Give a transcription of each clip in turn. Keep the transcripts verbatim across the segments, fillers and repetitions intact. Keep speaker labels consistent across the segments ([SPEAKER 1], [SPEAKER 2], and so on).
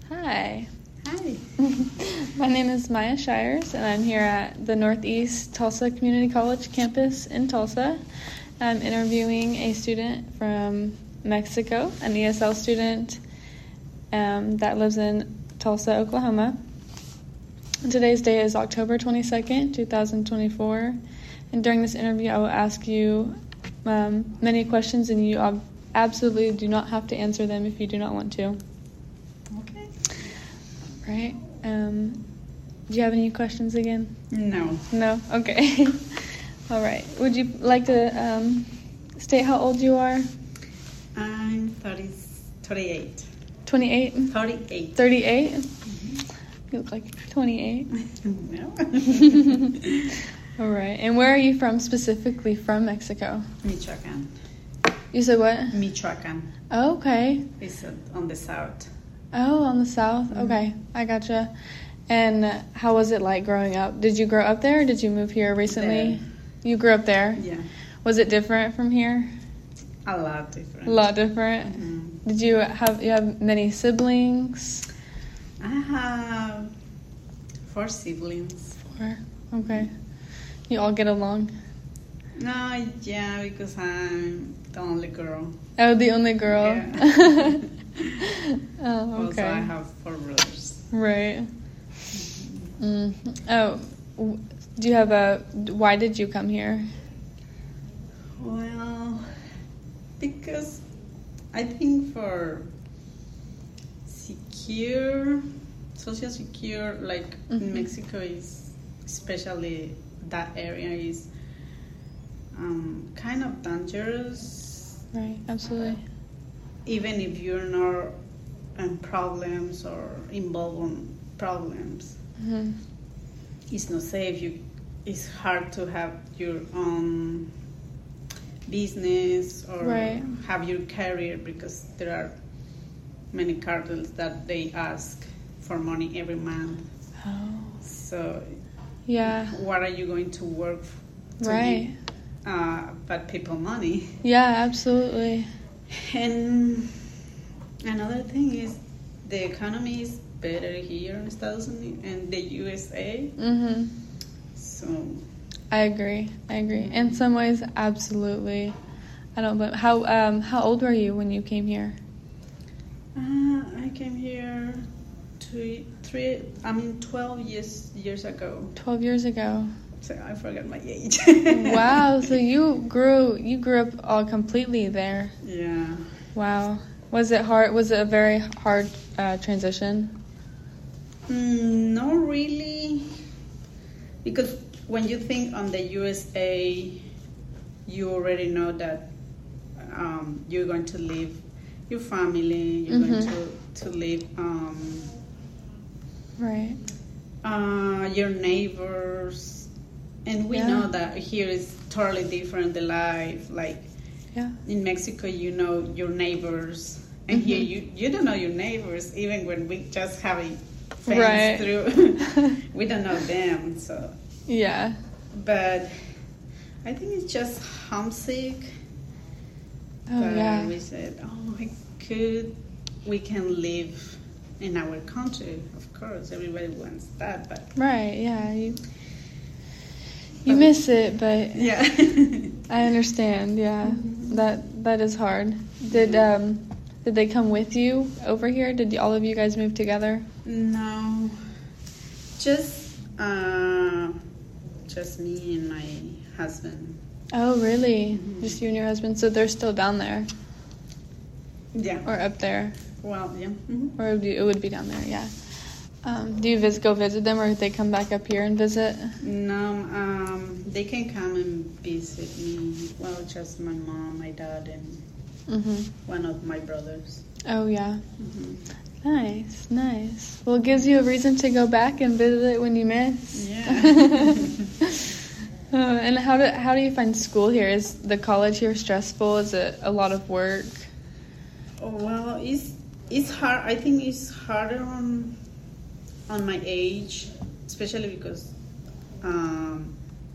[SPEAKER 1] Hi.
[SPEAKER 2] Hi.
[SPEAKER 1] My name is Maya Shires, and I'm here at the Northeast Tulsa Community College campus in Tulsa. I'm interviewing a student from Mexico, an E S L student um, that lives in Tulsa, Oklahoma. Today's date is October twenty-second, twenty twenty-four, and during this interview I will ask you um, many questions, and you ob- absolutely do not have to answer them if you do not want to.
[SPEAKER 2] Okay.
[SPEAKER 1] Right. Um, do you have any questions again?
[SPEAKER 2] No.
[SPEAKER 1] No? Okay. All right. Would you like to um, state how old you are?
[SPEAKER 2] I'm thirty, thirty-eight.
[SPEAKER 1] twenty-eight?
[SPEAKER 2] thirty-eight.
[SPEAKER 1] thirty-eight? Mm-hmm. You look like twenty-eight.
[SPEAKER 2] No.
[SPEAKER 1] All right. And where are you from specifically from Mexico?
[SPEAKER 2] Michoacan.
[SPEAKER 1] You said what?
[SPEAKER 2] Michoacan.
[SPEAKER 1] Oh, okay.
[SPEAKER 2] It's uh, on the south.
[SPEAKER 1] Oh, on the south?
[SPEAKER 2] Mm-hmm.
[SPEAKER 1] Okay. I gotcha. And how was it like growing up? Did you grow up there or did you move here recently?
[SPEAKER 2] There.
[SPEAKER 1] You grew up there?
[SPEAKER 2] Yeah.
[SPEAKER 1] Was it different from here?
[SPEAKER 2] A lot different.
[SPEAKER 1] A lot different?
[SPEAKER 2] Mm-hmm.
[SPEAKER 1] Did you have you have many siblings?
[SPEAKER 2] I have four siblings.
[SPEAKER 1] Four. Okay. You all get along?
[SPEAKER 2] No, yeah, because I'm the only girl.
[SPEAKER 1] Oh, the only girl?
[SPEAKER 2] Yeah.
[SPEAKER 1] Oh, okay.
[SPEAKER 2] Also, I have four brothers.
[SPEAKER 1] Right. Mm. Oh, w- do you have a... Why did you come here?
[SPEAKER 2] Well, because I think for secure, social secure, like
[SPEAKER 1] Mhm.
[SPEAKER 2] in Mexico is, especially that area is um, kind of dangerous,
[SPEAKER 1] Right, absolutely.
[SPEAKER 2] even if you're not in problems or involved in problems.
[SPEAKER 1] Mm-hmm.
[SPEAKER 2] It's not safe. You, it's hard to have your own business or
[SPEAKER 1] Right.
[SPEAKER 2] have your career because there are many cartels that they ask for money every month.
[SPEAKER 1] Oh.
[SPEAKER 2] So,
[SPEAKER 1] Yeah.
[SPEAKER 2] what are you going to work to
[SPEAKER 1] Right.
[SPEAKER 2] give uh, bad people money?
[SPEAKER 1] Yeah, absolutely.
[SPEAKER 2] And another thing is the economy is better here in Estados Unidos and the U S A.
[SPEAKER 1] Mm-hmm.
[SPEAKER 2] So
[SPEAKER 1] I agree. I agree. In some ways, absolutely. I don't blame. How um how old were you when you came here?
[SPEAKER 2] uh, I came here two, three. I mean, twelve years years ago.
[SPEAKER 1] Twelve years ago.
[SPEAKER 2] So I forgot my age.
[SPEAKER 1] Wow. So you grew you grew up all completely there.
[SPEAKER 2] Yeah.
[SPEAKER 1] Wow. Was it hard? Was it a very hard uh, transition?
[SPEAKER 2] Mm, not really, because when you think on the U S A, you already know that um, you're going to leave your family, you're
[SPEAKER 1] Mm-hmm.
[SPEAKER 2] going to to leave um,
[SPEAKER 1] Right.
[SPEAKER 2] uh, your neighbors, and we
[SPEAKER 1] Yeah.
[SPEAKER 2] know that here is totally different. The life, like
[SPEAKER 1] Yeah.
[SPEAKER 2] in Mexico, you know your neighbors, and here
[SPEAKER 1] Mhm.
[SPEAKER 2] you you don't know your neighbors, even when we just have a fence
[SPEAKER 1] Right.
[SPEAKER 2] through. We don't know them, so.
[SPEAKER 1] Yeah.
[SPEAKER 2] But I think it's just homesick.
[SPEAKER 1] Oh
[SPEAKER 2] but
[SPEAKER 1] yeah.
[SPEAKER 2] we said, oh, I could, we can live in our country. Of course, everybody wants that, but
[SPEAKER 1] Right. Yeah. You you
[SPEAKER 2] But-
[SPEAKER 1] miss it, but
[SPEAKER 2] yeah.
[SPEAKER 1] I understand. Yeah. That that is hard. Did um did they come with you over here? Did all of you guys move together?
[SPEAKER 2] No, just uh, just me and my husband.
[SPEAKER 1] Oh, really?
[SPEAKER 2] Mhm.
[SPEAKER 1] Just you and your husband? So they're still down there
[SPEAKER 2] Yeah.
[SPEAKER 1] or up there,
[SPEAKER 2] Well, yeah. Mm-hmm.
[SPEAKER 1] or it would be, it would be down there. Yeah. Um, do you visit, go visit them, or do they come back up here and visit?
[SPEAKER 2] No, um, they can come and visit me. Well, just my mom, my dad, and
[SPEAKER 1] Mm-hmm.
[SPEAKER 2] one of my brothers.
[SPEAKER 1] Oh, yeah.
[SPEAKER 2] Mm-hmm.
[SPEAKER 1] Nice, nice. Well, it gives you a reason to go back and visit it when you miss.
[SPEAKER 2] Yeah.
[SPEAKER 1] Uh, and how do how do you find school here? Is the college here stressful? Is it a lot of work?
[SPEAKER 2] Oh, well, it's it's hard. I think it's harder on on my age, especially because um,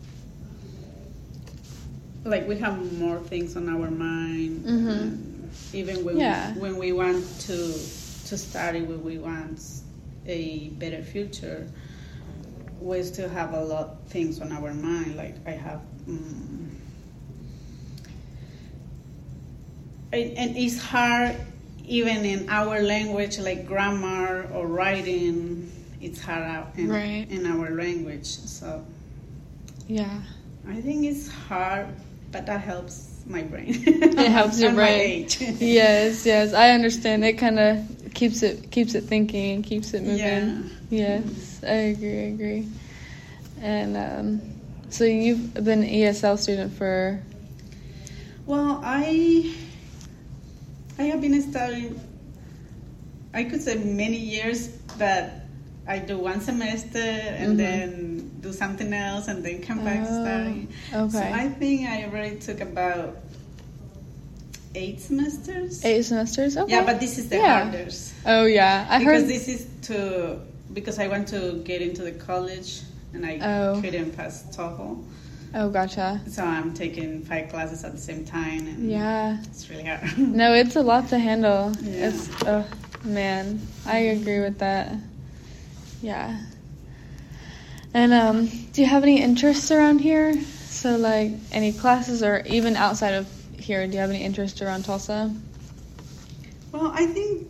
[SPEAKER 2] like we have more things on our mind.
[SPEAKER 1] Mhm.
[SPEAKER 2] And even when
[SPEAKER 1] Yeah.
[SPEAKER 2] we, when we want to to study where we want a better future, we still have a lot of things on our mind. Like I have, um, and, and it's hard even in our language, like grammar or writing. It's hard out in,
[SPEAKER 1] Right.
[SPEAKER 2] in our language. So
[SPEAKER 1] Yeah.
[SPEAKER 2] I think it's hard, but that helps my brain.
[SPEAKER 1] It helps your
[SPEAKER 2] And my
[SPEAKER 1] brain.
[SPEAKER 2] age.
[SPEAKER 1] Yes, yes, I understand. It kind of keeps it keeps it thinking and keeps it moving.
[SPEAKER 2] Yeah.
[SPEAKER 1] Yes, I agree. I agree. And um, so you've been an E S L student for
[SPEAKER 2] Well, I I have been studying, I could say many years, but I do one semester and
[SPEAKER 1] Mhm.
[SPEAKER 2] then do something else and then come back to
[SPEAKER 1] Oh,
[SPEAKER 2] study.
[SPEAKER 1] okay.
[SPEAKER 2] So I think I already took about eight semesters.
[SPEAKER 1] eight semesters. Okay.
[SPEAKER 2] Yeah, but this is the
[SPEAKER 1] Yeah.
[SPEAKER 2] hardest.
[SPEAKER 1] Oh yeah, I
[SPEAKER 2] because
[SPEAKER 1] heard.
[SPEAKER 2] this is to, because I want to get into the college and I
[SPEAKER 1] Oh.
[SPEAKER 2] couldn't pass TOEFL.
[SPEAKER 1] Oh, gotcha.
[SPEAKER 2] So I'm taking five classes at the same time and
[SPEAKER 1] Yeah.
[SPEAKER 2] it's really hard.
[SPEAKER 1] No, it's a lot to handle.
[SPEAKER 2] Yeah.
[SPEAKER 1] It's oh man, I agree with that. Yeah. And um, do you have any interests around here? So like any classes or even outside of here, do you have any interest around Tulsa?
[SPEAKER 2] Well, I think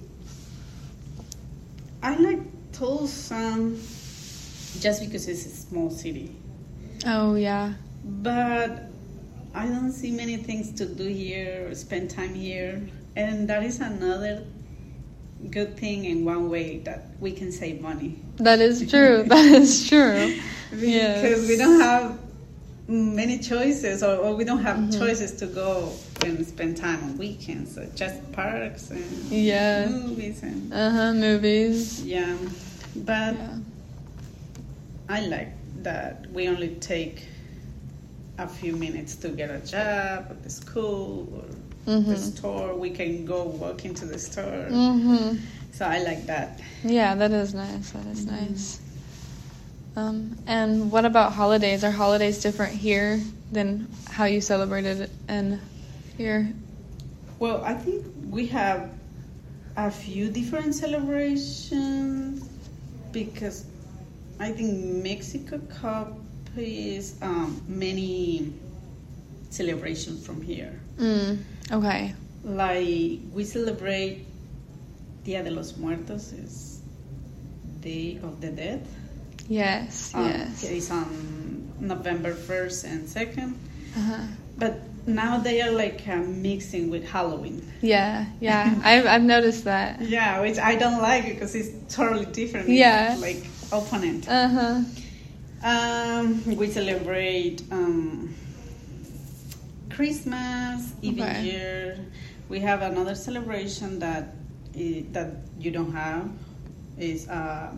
[SPEAKER 2] I like Tulsa just because it's a small city.
[SPEAKER 1] Oh yeah.
[SPEAKER 2] But I don't see many things to do here or spend time here. And that is another good thing in one way, that we can save money.
[SPEAKER 1] That is true. That is true. Yes.
[SPEAKER 2] Because we don't have many choices, or, or we don't have
[SPEAKER 1] Mhm.
[SPEAKER 2] choices to go and spend time on weekends. So just parks and
[SPEAKER 1] Yeah.
[SPEAKER 2] movies and
[SPEAKER 1] Uh huh. Movies.
[SPEAKER 2] yeah. But
[SPEAKER 1] Yeah.
[SPEAKER 2] I like that we only take a few minutes to get a job at the school or the
[SPEAKER 1] Mhm.
[SPEAKER 2] store. We can go walk into the store.
[SPEAKER 1] Mhm.
[SPEAKER 2] So I like that.
[SPEAKER 1] Yeah, that is nice. That is nice. Um, and what about holidays? Are holidays different here than how you celebrated it in here?
[SPEAKER 2] Well, I think we have a few different celebrations because I think Mexico copies um, many celebrations from here.
[SPEAKER 1] Mm, okay.
[SPEAKER 2] Like we celebrate Dia de los Muertos, is Day of the Dead.
[SPEAKER 1] Yes,
[SPEAKER 2] Um,
[SPEAKER 1] yes.
[SPEAKER 2] It's on November first and second.
[SPEAKER 1] Uh-huh.
[SPEAKER 2] But now they are like uh, mixing with Halloween.
[SPEAKER 1] Yeah, yeah. I've, I've noticed that.
[SPEAKER 2] Yeah, which I don't like because it's totally different.
[SPEAKER 1] Yeah.
[SPEAKER 2] It's like opponent.
[SPEAKER 1] Uh-huh.
[SPEAKER 2] Um, we celebrate um, Christmas, even
[SPEAKER 1] Okay.
[SPEAKER 2] year. We have another celebration that i- that you don't have. Is uh,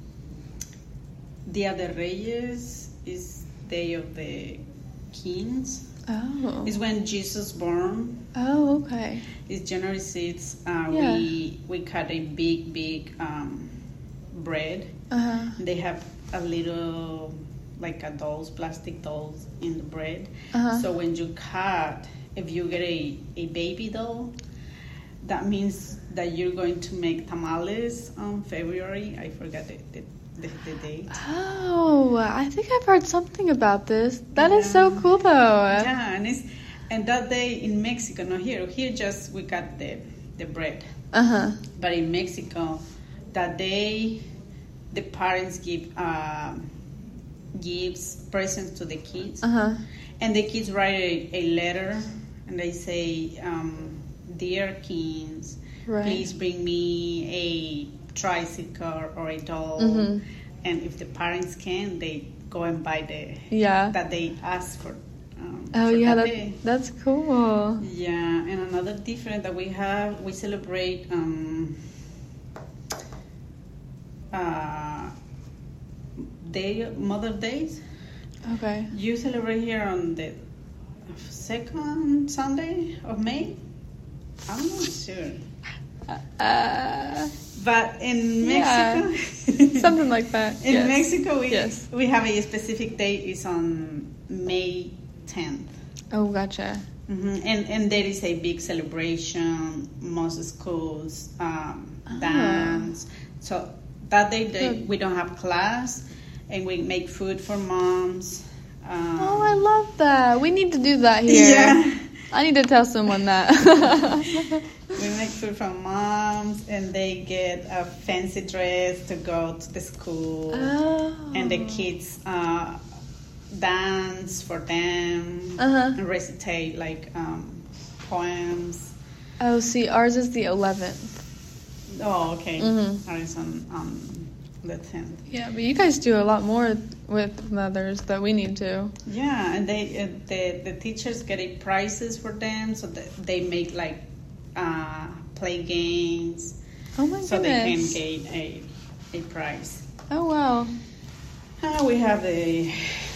[SPEAKER 2] Dia de Reyes, is Day of the Kings.
[SPEAKER 1] Oh.
[SPEAKER 2] It's when Jesus born.
[SPEAKER 1] Oh, okay.
[SPEAKER 2] It's January sixth. Uh,
[SPEAKER 1] Yeah.
[SPEAKER 2] We we cut a big big um, bread.
[SPEAKER 1] Uh-huh.
[SPEAKER 2] They have a little like a dolls, plastic dolls in the bread.
[SPEAKER 1] Uh-huh.
[SPEAKER 2] So when you cut, if you get a, a baby doll, that means that you're going to make tamales on February. I forgot the, the, the, the date.
[SPEAKER 1] Oh, I think I've heard something about this. That is so
[SPEAKER 2] Yeah.
[SPEAKER 1] cool, though.
[SPEAKER 2] Yeah, and it's and that day in Mexico, not here. Here just we got the the bread.
[SPEAKER 1] Uh-huh.
[SPEAKER 2] But in Mexico, that day, the parents give um, gives presents to the kids,
[SPEAKER 1] Uh-huh.
[SPEAKER 2] and the kids write a, a letter, and they say, um, "Dear Kings,
[SPEAKER 1] Right.
[SPEAKER 2] please bring me a tricycle or a doll."
[SPEAKER 1] Mhm.
[SPEAKER 2] And if the parents can, they go and buy the
[SPEAKER 1] Yeah.
[SPEAKER 2] that they ask for. Um,
[SPEAKER 1] Oh,
[SPEAKER 2] for
[SPEAKER 1] yeah,
[SPEAKER 2] that
[SPEAKER 1] that,
[SPEAKER 2] day.
[SPEAKER 1] that's cool.
[SPEAKER 2] Yeah, and another different that we have, we celebrate um, uh, Day Mother Days.
[SPEAKER 1] Okay.
[SPEAKER 2] You celebrate here on the second Sunday of May. I'm not sure,
[SPEAKER 1] Uh,
[SPEAKER 2] but in
[SPEAKER 1] Yeah.
[SPEAKER 2] Mexico,
[SPEAKER 1] something like that.
[SPEAKER 2] in
[SPEAKER 1] yes.
[SPEAKER 2] Mexico, we
[SPEAKER 1] Yes.
[SPEAKER 2] we have a specific date. It's on May tenth.
[SPEAKER 1] Oh, gotcha.
[SPEAKER 2] Mm-hmm. And and there is a big celebration. Most schools um,
[SPEAKER 1] Oh.
[SPEAKER 2] dance. So that day they,
[SPEAKER 1] Good.
[SPEAKER 2] we don't have class, and we make food for moms. Um,
[SPEAKER 1] Oh, I love that. We need to do that here.
[SPEAKER 2] Yeah.
[SPEAKER 1] I need to tell someone that.
[SPEAKER 2] We make food for moms, and they get a fancy dress to go to the school,
[SPEAKER 1] Oh.
[SPEAKER 2] and the kids uh, dance for them,
[SPEAKER 1] Uh-huh.
[SPEAKER 2] and recitate like um, poems.
[SPEAKER 1] Oh, see, ours is the eleventh.
[SPEAKER 2] Oh, okay.
[SPEAKER 1] Mhm.
[SPEAKER 2] Ours on um, the tenth.
[SPEAKER 1] Yeah, but you guys do a lot more with mothers that we need to.
[SPEAKER 2] Yeah, and they uh, the the teachers get a prizes for them, so that they make like uh, play games,
[SPEAKER 1] Oh my
[SPEAKER 2] so they can
[SPEAKER 1] goodness.
[SPEAKER 2] gain a a prize.
[SPEAKER 1] Oh wow.
[SPEAKER 2] Uh, we have the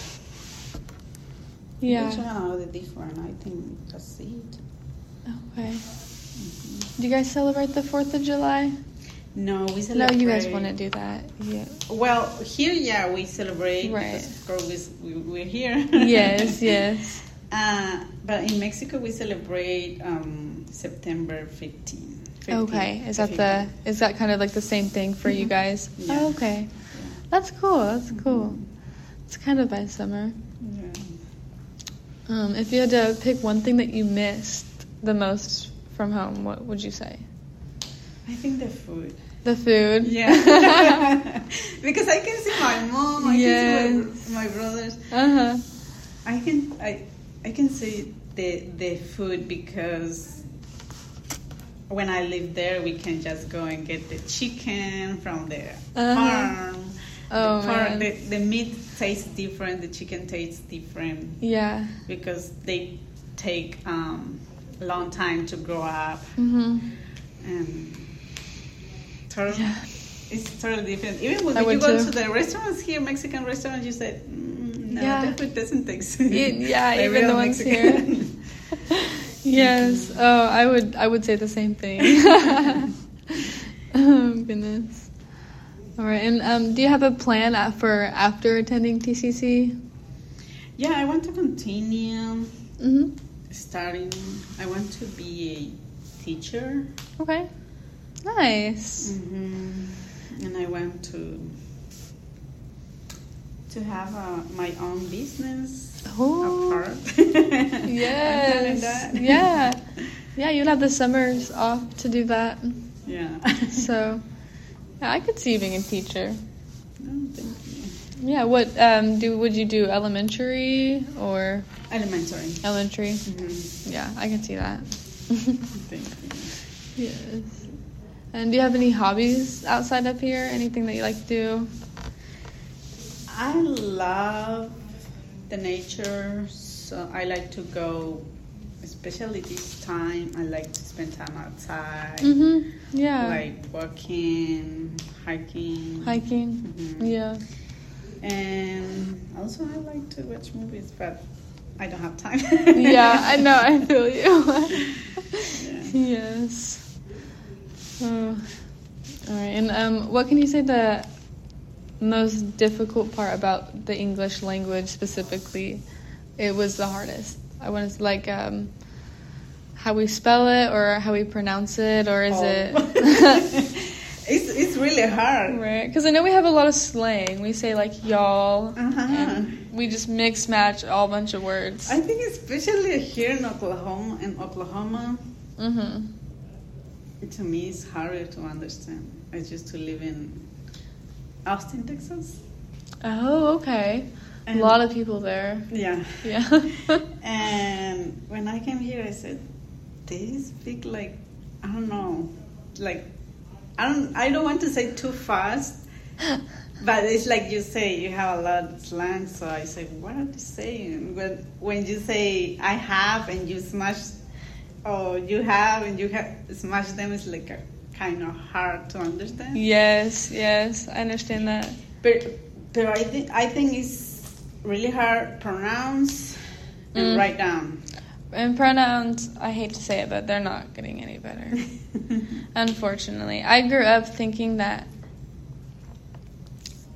[SPEAKER 1] Yeah.
[SPEAKER 2] Which one are the different? I think that's it.
[SPEAKER 1] Okay. Do you guys celebrate the Fourth of July?
[SPEAKER 2] No, we
[SPEAKER 1] No,
[SPEAKER 2] celebrate.
[SPEAKER 1] you guys want to do that. Yeah.
[SPEAKER 2] Well, here, yeah, we celebrate
[SPEAKER 1] Right.
[SPEAKER 2] because of course we, we're here.
[SPEAKER 1] Yes, yes.
[SPEAKER 2] Uh, but in Mexico, we celebrate um, September fifteenth.
[SPEAKER 1] Okay. Is that the is that kind of like the same thing for you guys?
[SPEAKER 2] Yeah.
[SPEAKER 1] Oh, okay. That's cool. That's cool. It's kind of by summer.
[SPEAKER 2] Yeah.
[SPEAKER 1] Um, if you had to pick one thing that you missed the most from home, what would you say?
[SPEAKER 2] I think the food.
[SPEAKER 1] The food.
[SPEAKER 2] Yeah. Because I can see my mom, I
[SPEAKER 1] Yes.
[SPEAKER 2] can see my, my brothers.
[SPEAKER 1] Uh huh.
[SPEAKER 2] I can I I can see the the food because when I live there, we can just go and get the chicken from the
[SPEAKER 1] Uh-huh.
[SPEAKER 2] farm.
[SPEAKER 1] Oh
[SPEAKER 2] the, farm
[SPEAKER 1] man.
[SPEAKER 2] the, the meat tastes different, the chicken tastes different
[SPEAKER 1] Yeah.
[SPEAKER 2] because they take um, a long time to grow up,
[SPEAKER 1] Mhm.
[SPEAKER 2] and totally,
[SPEAKER 1] Yeah.
[SPEAKER 2] it's totally different. Even when
[SPEAKER 1] I
[SPEAKER 2] you
[SPEAKER 1] would
[SPEAKER 2] go
[SPEAKER 1] too.
[SPEAKER 2] to the restaurants here, Mexican restaurants, you say, mm, no,
[SPEAKER 1] Yeah.
[SPEAKER 2] that food doesn't taste.
[SPEAKER 1] Y- yeah,
[SPEAKER 2] like
[SPEAKER 1] even the
[SPEAKER 2] real
[SPEAKER 1] ones
[SPEAKER 2] Mexican.
[SPEAKER 1] Yes. Oh, I would. I would say the same thing. Oh goodness. All right. And um, do you have a plan a- for after attending T C C?
[SPEAKER 2] Yeah, I want to continue
[SPEAKER 1] Mm-hmm.
[SPEAKER 2] studying. I want to be a teacher.
[SPEAKER 1] Okay. Nice.
[SPEAKER 2] Mm-hmm. And I want to to have uh, my own business
[SPEAKER 1] Oh.
[SPEAKER 2] apart.
[SPEAKER 1] Yes. Yeah. Yeah. You'll have the summers off to do that.
[SPEAKER 2] Yeah.
[SPEAKER 1] So, yeah, I could see you being a teacher.
[SPEAKER 2] No, thank you.
[SPEAKER 1] Yeah. What um do would you do? Elementary or
[SPEAKER 2] Elementary.
[SPEAKER 1] elementary?
[SPEAKER 2] Mm-hmm.
[SPEAKER 1] Yeah, I can see that.
[SPEAKER 2] Thank you.
[SPEAKER 1] Yes. And do you have any hobbies outside up here? Anything that you like to do?
[SPEAKER 2] I love the nature, so I like to go, especially this time, I like to spend time outside,
[SPEAKER 1] Mm-hmm. Yeah.
[SPEAKER 2] like walking, hiking.
[SPEAKER 1] Hiking.
[SPEAKER 2] Mhm.
[SPEAKER 1] Yeah.
[SPEAKER 2] And also I like to watch movies, but I don't have time.
[SPEAKER 1] Yeah, I know. I feel you.
[SPEAKER 2] Yeah.
[SPEAKER 1] Yes. Oh. All right. And um, what can you say the most difficult part about the English language specifically? It was the hardest. I want to like um, how we spell it or how we pronounce it, or is
[SPEAKER 2] Oh.
[SPEAKER 1] it?
[SPEAKER 2] it's it's really hard.
[SPEAKER 1] Right, because I know we have a lot of slang. We say like y'all,
[SPEAKER 2] Uh-huh.
[SPEAKER 1] and we just mix match all bunch of words.
[SPEAKER 2] I think especially here in Oklahoma, in Oklahoma,
[SPEAKER 1] Mm-hmm.
[SPEAKER 2] to me it's harder to understand. I used to live in Austin, Texas.
[SPEAKER 1] Oh, okay.
[SPEAKER 2] And-
[SPEAKER 1] a lot of people there.
[SPEAKER 2] Yeah.
[SPEAKER 1] Yeah.
[SPEAKER 2] And when I came here, I said, they speak like, I don't know, like, I don't, I don't want to say too fast, but it's like you say, you have a lot of slang, so I say, what are they saying? When, when you say, I have, and you smash, or you have, and you have smash them, it's like a, kind of hard to understand.
[SPEAKER 1] Yes, yes, I understand that.
[SPEAKER 2] But, but I think, I think it's really hard to pronounce and
[SPEAKER 1] Mm.
[SPEAKER 2] write down.
[SPEAKER 1] And pronouns, I hate to say it, but they're not getting any better. Unfortunately. I grew up thinking that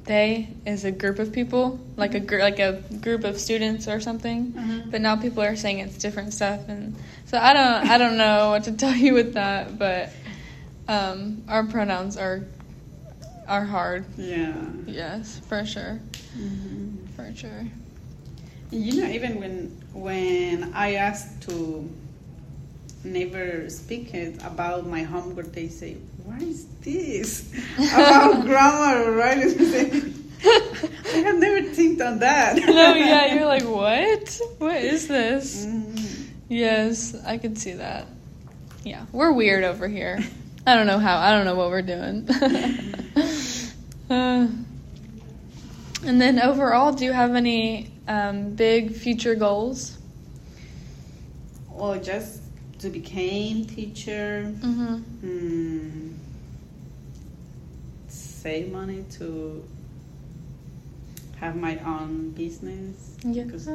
[SPEAKER 1] they is a group of people, like a gr- like a group of students or something.
[SPEAKER 2] Uh-huh.
[SPEAKER 1] But now people are saying it's different stuff, and so I don't I don't know what to tell you with that. But um, our pronouns are are hard.
[SPEAKER 2] Yeah.
[SPEAKER 1] Yes, for sure,
[SPEAKER 2] Mm-hmm.
[SPEAKER 1] for sure.
[SPEAKER 2] You know, even when when I asked to never speak it about my homework, they say, "What is this about grammar?" Right? I have never think on that.
[SPEAKER 1] No, yeah, you're like, what? What is this?
[SPEAKER 2] Mm-hmm.
[SPEAKER 1] Yes, I could see that. Yeah, we're weird over here. I don't know how. I don't know what we're doing. uh, and then overall, do you have any um, big future goals?
[SPEAKER 2] Or just to become teacher,
[SPEAKER 1] Mm-hmm.
[SPEAKER 2] mm, save money to have my own business.
[SPEAKER 1] Yeah.
[SPEAKER 2] 'Cause-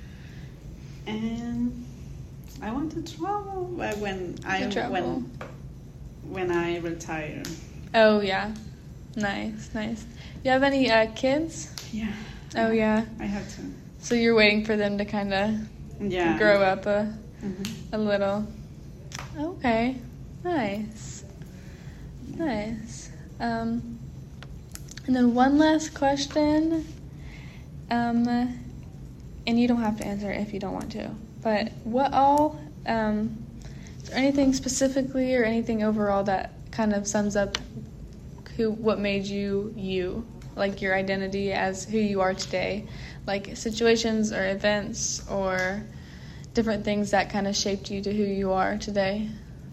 [SPEAKER 2] and I want to travel but when I
[SPEAKER 1] To travel.
[SPEAKER 2] when when I retire.
[SPEAKER 1] Oh, yeah. Nice, nice. You have any uh, kids?
[SPEAKER 2] Yeah.
[SPEAKER 1] Oh, yeah.
[SPEAKER 2] I have to.
[SPEAKER 1] So you're waiting for them to kind of
[SPEAKER 2] Yeah.
[SPEAKER 1] grow up a,
[SPEAKER 2] Mhm.
[SPEAKER 1] a little. Okay. Nice. Nice. Um, and then one last question. Um, and you don't have to answer it if you don't want to. But what all, um, is there anything specifically or anything overall that kind of sums up who, what made you you? Like your identity as who you are today? Like situations or events or different things that kind of shaped you to who you are today?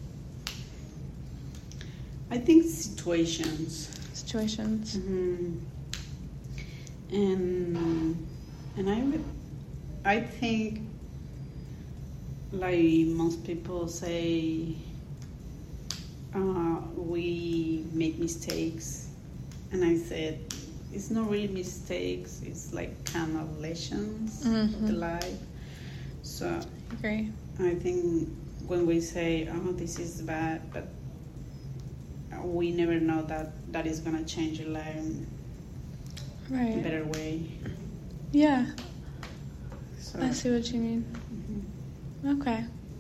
[SPEAKER 2] I think situations.
[SPEAKER 1] Situations.
[SPEAKER 2] Mhm. And and I would, I think, like most people say, uh, we make mistakes, and I said it's not really mistakes. It's like kind of lessons of the
[SPEAKER 1] Mhm.
[SPEAKER 2] life. So
[SPEAKER 1] Agree.
[SPEAKER 2] I think when we say, "Oh, this is bad," but we never know that that is gonna change your life in a
[SPEAKER 1] Right.
[SPEAKER 2] better way.
[SPEAKER 1] Yeah,
[SPEAKER 2] So,
[SPEAKER 1] I see what you mean.
[SPEAKER 2] mhm.
[SPEAKER 1] Okay.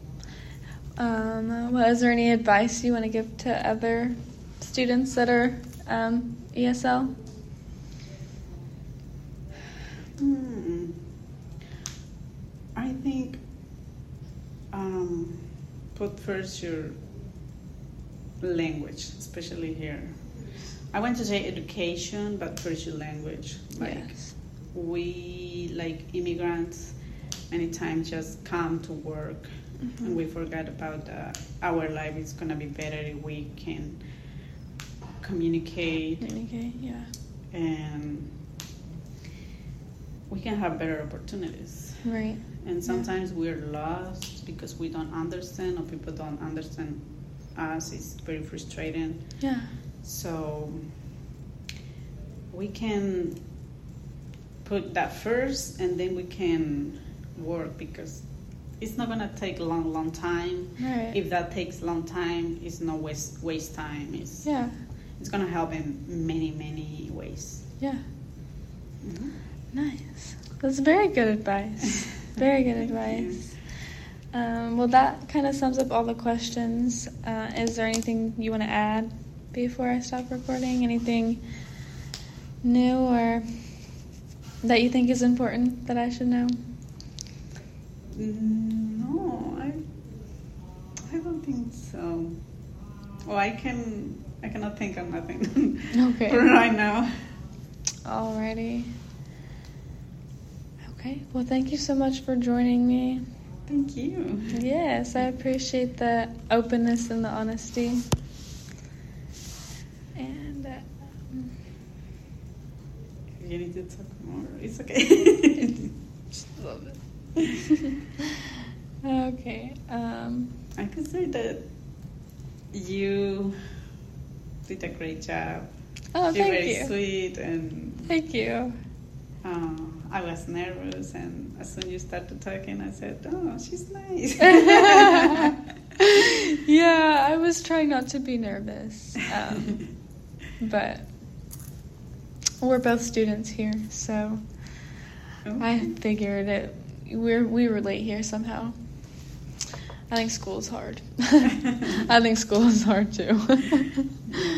[SPEAKER 1] Um, well, is there any advice you want to give to other students that are um, E S L?
[SPEAKER 2] Hmm. I think um, put first your language, especially here. I want to say education, but first your language. Like
[SPEAKER 1] Yes.
[SPEAKER 2] we, like immigrants, many times just come to work,
[SPEAKER 1] Mhm.
[SPEAKER 2] and we forget about uh, our life is gonna be better if we can communicate
[SPEAKER 1] Communicate, yeah.
[SPEAKER 2] and we can have better opportunities.
[SPEAKER 1] Right.
[SPEAKER 2] And sometimes we're lost because we don't understand or people don't understand us. It's very frustrating.
[SPEAKER 1] Yeah.
[SPEAKER 2] So we can put that first and then we can work because it's not going to take a long, long time.
[SPEAKER 1] Right.
[SPEAKER 2] If that takes a long time, it's not waste, waste time. It's,
[SPEAKER 1] Yeah.
[SPEAKER 2] it's going to help in many, many ways.
[SPEAKER 1] Yeah.
[SPEAKER 2] Mm-hmm.
[SPEAKER 1] Nice. That's very good advice. Very good advice. Um, well, that kind of sums up all the questions. Uh, is there anything you want to add before I stop recording? Anything new or that you think is important that I should know?
[SPEAKER 2] Mm, No, I, I don't think so. Well, I can, I cannot think of nothing
[SPEAKER 1] Okay.
[SPEAKER 2] for right now.
[SPEAKER 1] Alrighty. Okay. Well, thank you so much for joining me.
[SPEAKER 2] Thank you.
[SPEAKER 1] Yes, I appreciate the openness and the honesty. And uh,
[SPEAKER 2] You need to talk more. It's okay.
[SPEAKER 1] just a little bit. Okay. Um,
[SPEAKER 2] I could say that you did a great job.
[SPEAKER 1] oh,
[SPEAKER 2] You're
[SPEAKER 1] thank
[SPEAKER 2] very
[SPEAKER 1] you.
[SPEAKER 2] sweet, and
[SPEAKER 1] Thank you.
[SPEAKER 2] uh, I was nervous. And as soon as you started talking, I said, "Oh, she's nice."
[SPEAKER 1] Yeah, I was trying not to be nervous, um, but We're both students here, so
[SPEAKER 2] Okay.
[SPEAKER 1] I figured it. We're we relate here somehow. I think school is hard. I think school is hard too.
[SPEAKER 2] Yeah.